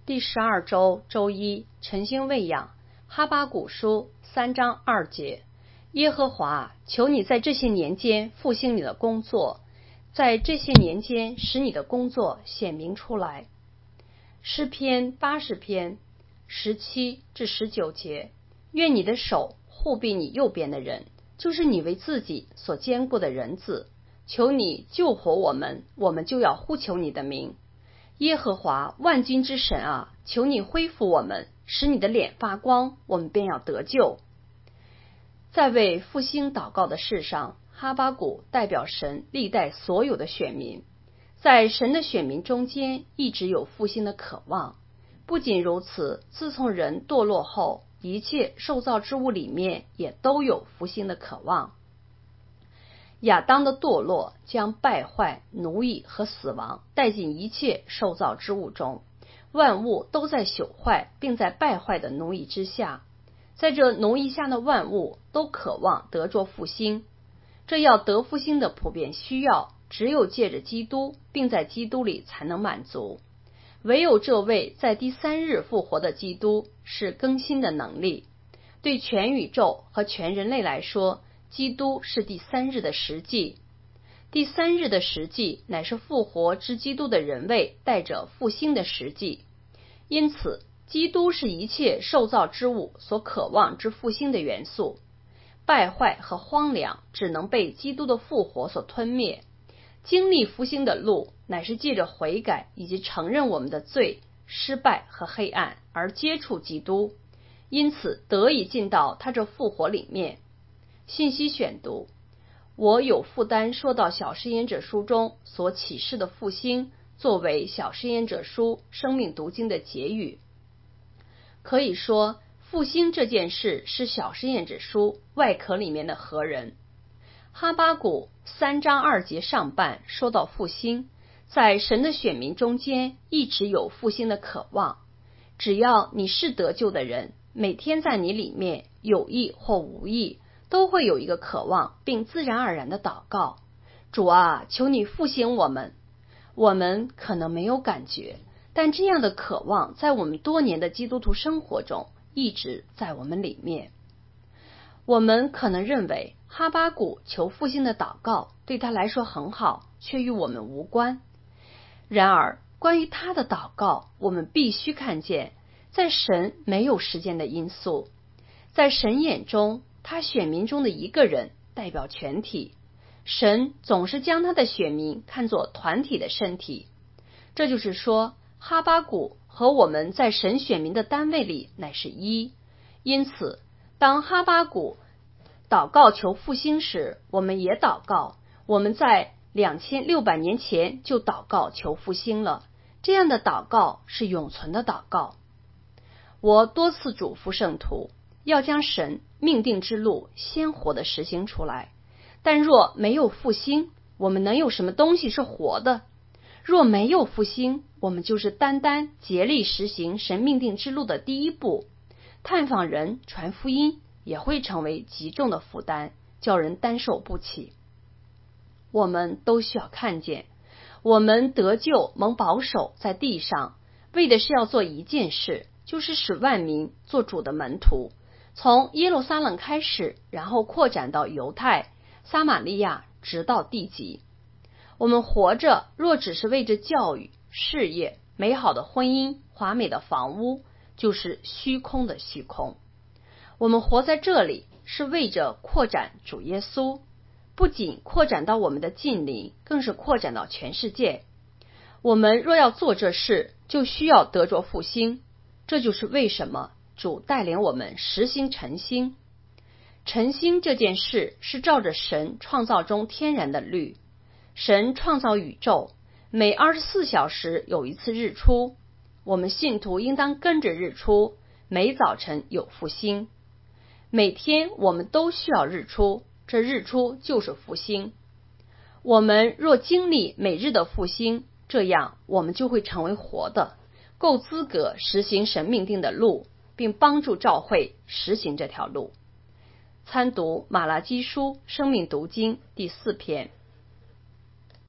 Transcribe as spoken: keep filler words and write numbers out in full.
第十二周周一，晨星喂养，哈巴谷书三章二节。耶和华，求你在这些年间复兴你的工作，在这些年间使你的工作显明出来。诗篇八十篇十七至十九节。愿你的手护庇你右边的人，就是你为自己所坚固的人子。求你救活我们，我们就要呼求你的名。耶和华万军之神啊，求你恢复我们，使你的脸发光，我们便要得救。在为复兴祷告的事上，哈巴谷代表神历代所有的选民，在神的选民中间一直有复兴的渴望。不仅如此，自从人堕落后，一切受造之物里面也都有复兴的渴望。亚当的堕落将败坏、奴役和死亡带进一切受造之物中，万物都在朽坏并在败坏的奴役之下。在这奴役下的万物都渴望得着复兴，这要得复兴的普遍需要，只有借着基督，并在基督里才能满足。唯有这位在第三日复活的基督是更新的能力。对全宇宙和全人类来说，基督是第三日的实际。第三日的实际乃是复活之基督的人位带着复兴的实际。因此，基督是一切受造之物所渴望之复兴的元素。败坏和荒凉只能被基督的复活所吞灭。经历复兴的路乃是借着悔改以及承认我们的罪、失败和黑暗而接触基督，因此得以进到他这复活里面。信息选读：我有负担说到小施恩者书中所启示的复兴，作为小施恩者书生命读经的结语。可以说，复兴这件事是小施恩者书外壳里面的核人。哈巴谷三章二节上半说到复兴，在神的选民中间一直有复兴的渴望。只要你是得救的人，每天在你里面有意或无意都会有一个渴望，并自然而然的祷告：主啊，求你复兴我们。我们可能没有感觉，但这样的渴望在我们多年的基督徒生活中一直在我们里面。我们可能认为哈巴谷求复兴的祷告对他来说很好，却与我们无关。然而，关于他的祷告，我们必须看见，在神没有时间的因素。在神眼中，他选民中的一个人代表全体。神总是将他的选民看作团体的身体。这就是说，哈巴谷和我们在神选民的单位里乃是一。因此，当哈巴谷祷告求复兴时，我们也祷告。我们在两千六百年前就祷告求复兴了。这样的祷告是永存的祷告。我多次嘱咐圣徒要将神命定之路鲜活地实行出来。但若没有复兴，我们能有什么东西是活的？若没有复兴，我们就是单单竭力实行神命定之路的第一步。探访人、传福音也会成为极重的负担，叫人担受不起。我们都需要看见，我们得救蒙保守在地上，为的是要做一件事，就是使万民做主的门徒，从耶路撒冷开始，然后扩展到犹太、撒玛利亚，直到地极。我们活着若只是为着教育、事业、美好的婚姻、华美的房屋，就是虚空的虚空。我们活在这里是为着扩展主耶稣，不仅扩展到我们的近邻，更是扩展到全世界。我们若要做这事，就需要得着复兴。这就是为什么主带领我们实行晨星。晨星这件事是照着神创造中天然的律。神创造宇宙，每二十四小时有一次日出。我们信徒应当跟着日出，每早晨有复兴。每天我们都需要日出，这日出就是复兴。我们若经历每日的复兴，这样我们就会成为活的，够资格实行神命定的路，并帮助教会实行这条路。参读马拉基书生命读经第四篇。